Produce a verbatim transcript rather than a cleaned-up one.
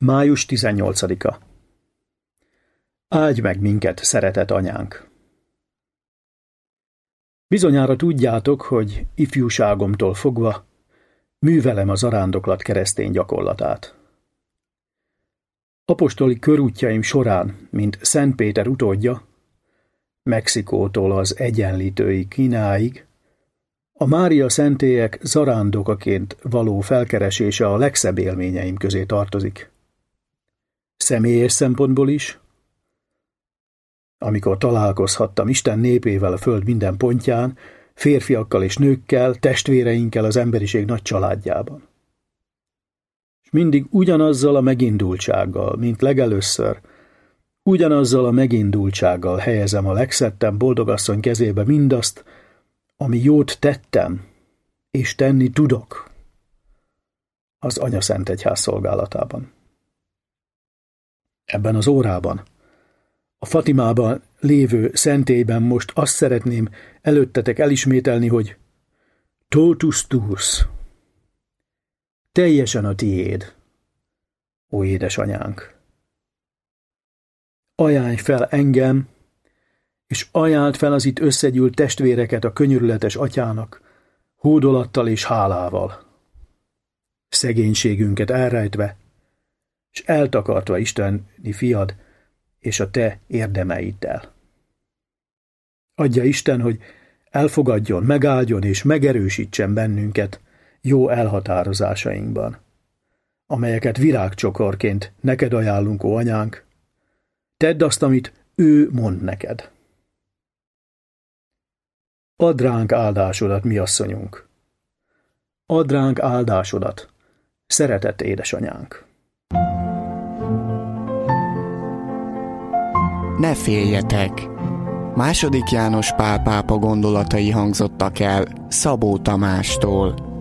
május tizennyolcadika. Áldj meg minket, szeretett anyánk! Bizonyára tudjátok, hogy ifjúságomtól fogva művelem a zarándoklat keresztény gyakorlatát. Apostoli körútjaim során, mint Szent Péter utódja, Mexikótól az Egyenlítői Kínáig, a Mária szentélyek zarándokaként való felkeresése a legszebb élményeim közé tartozik. Személyes szempontból is, amikor találkozhattam Isten népével a föld minden pontján, férfiakkal és nőkkel, testvéreinkkel az emberiség nagy családjában. És mindig ugyanazzal a megindultsággal, mint legelőször, ugyanazzal a megindultsággal helyezem a legszettebb boldogasszony kezébe mindazt, ami jót tettem, és tenni tudok az Anyaszentegyház szolgálatában. Ebben az órában, a Fatimában lévő szentélyben most azt szeretném előttetek elismételni, hogy totus tuus, teljesen a tiéd, ó édesanyánk. Ajánlj fel engem, és ajánld fel az itt összegyűlt testvéreket a könyörületes atyának, hódolattal és hálával. Szegénységünket elrejtve, és eltakartva isteni fiad és a te érdemeiddel. Adja Isten, hogy elfogadjon, megáldjon és megerősítsen bennünket jó elhatározásainkban, amelyeket virágcsokorként neked ajánlunk, ó anyánk. Tedd azt, amit ő mond neked. Add ránk áldásodat, mi asszonyunk. Add ránk áldásodat, szeretett édesanyánk. Ne féljetek! Második János Pál pápa gondolatai hangzottak el Szabó Tamástól.